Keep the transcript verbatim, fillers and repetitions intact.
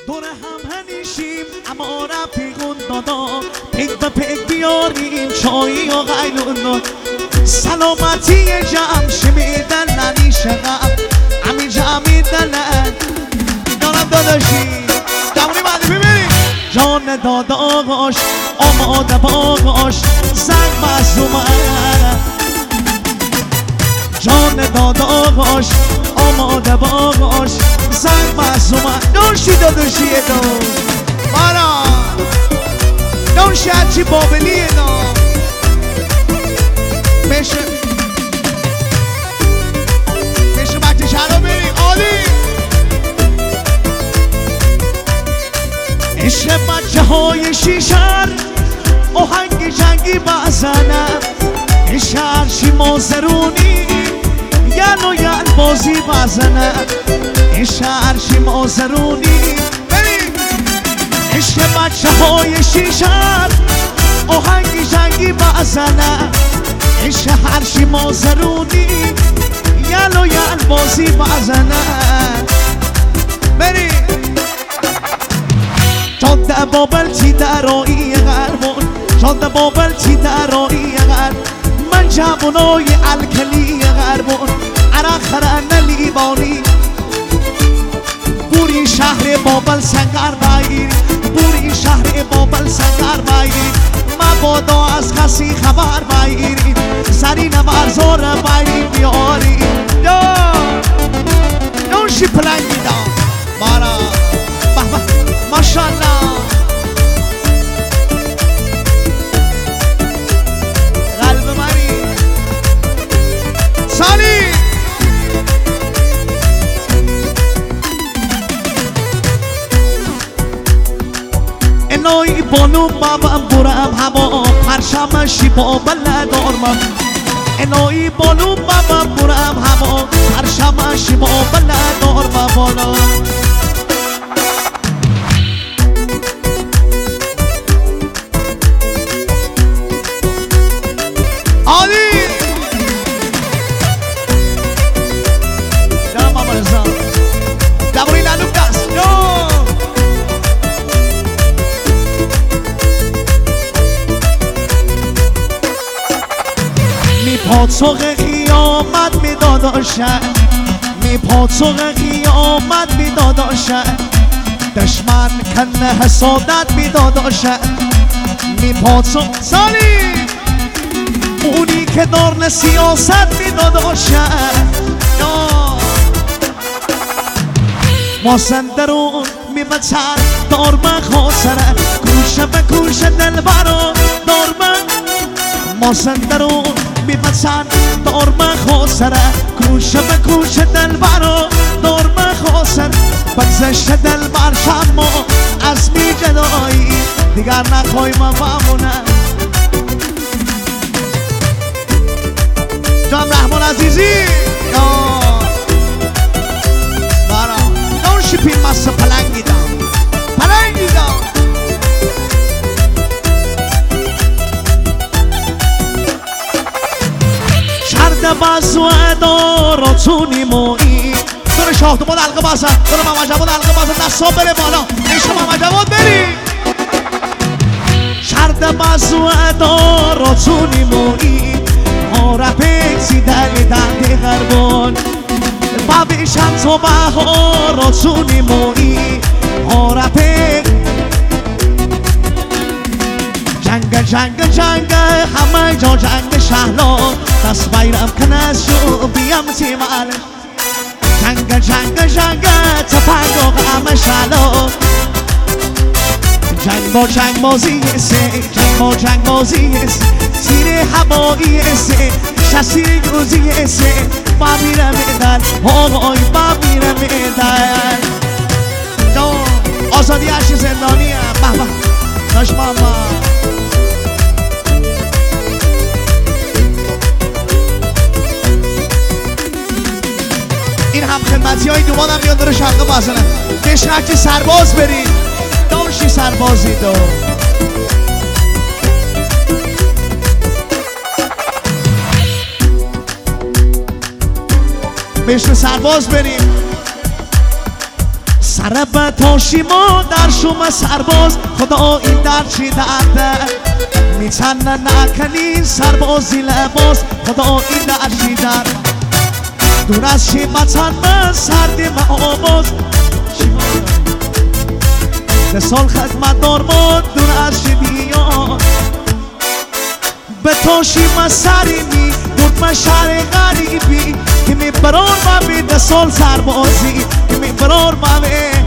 دور هم هنیشیم اما رفیقون دادا پیک به پیک بیاریم چایی و غیلون سلامتی جمع شمیدن ننی شغب امی جمعی دلن دارم داداشی جمعونی بعدی ببینیم جان داداش آماده باش زنگ مظلومه جان داداش آماده باش زنگ مظلومه دانشی داداشیه دو مارا دانشی هرچی بابلیه دو بشه بشه بچه شرا بریم عالی عشق بچه های شیشر آهنگ جنگی بزنه عشق هرچی مازرونی یل و یل بازی بزنه عشق هرچی مازرونی بریم عشق بچه های شیشر آهنگ جنگی بزنه عشق هرچی مازرونی یل و یل بازی بزنه بریم جاده بابل چی درایی غربون جاده بابل چی درایی غرب من جوانای الکلی غربون عرق خرن لیبانی بوری شهر بابل سنگر بایری بوری شهر بابل سنگر بایری مبادا از کسی خبر بایری سرین ورزار بایری بیاری یا نوشی پلنگی دا بارا ماشالله قلب منی سالی اینایی بانو بابم برم هوا پرشمشی با بلد آرمم اینایی بانو بابم برم هوا پرشمشی با بلد آرمم بالا عالی جناب بابا رزا جوانی لالوک دست می پاتوق قیامت می داداشه می پاتوق قیامت می داداشه دشمن کنه حسادت می داداشه می پاتوق سالی اونی که دارن سیاست می داداشه ما سندرون می بچر دار من خواستره کوشه به کوشه دل برا دار من ما سندرون می بچر دار من خواستره کوشه به کوشه دل برا دار من خواستره بگذشت دل بر شما از می جدایی دیگر نخوای من بمونه جناب رحمان عزیزی بارا نوشی پیر مست پلنگی دام پلنگی دام شرد بازو اداراتونی مویی دور شاه تو بود حلقه بازه دور ماما جواد حلقه بازه دستا بره بالا ایشو ماما جواد بری شرد بازو اداراتونی مویی آره پیکسی دلی دنده غربون بابیشم تو بهاراتونی مویی آره پیک جنگ جنگ جنگ همه جا جنگ شهلا دست بیرم کن از جو بیم تیمال جنگ جنگ جنگ تفنگ و غم شهلا جنگ با جنگ بازی سه جنگ با جنگ بازی سه سیر هوایی سه شسیر یوزی سه بابیرم ایدن آقای بابیرم ایدن آزادی هرچی زندانی هم بابا داشت ماما این هم خدمتی های دومان هم میاد داره شرقه بازنه بهش هرچی سرباز برید داشتی سربازی دو بهش سرباز بریم سر به تاشی ما در شما سرباز خدا این در چی درده میتن نکنین سربازی لباس خدا این در چی درده دور از چی متن من سردی ما آواز ده سال خدمت دار ما دور از چی دیان به تاشی ما سری می بود من شهر غریبی که می برار ما بی ده سال سربازی که می برار ما بی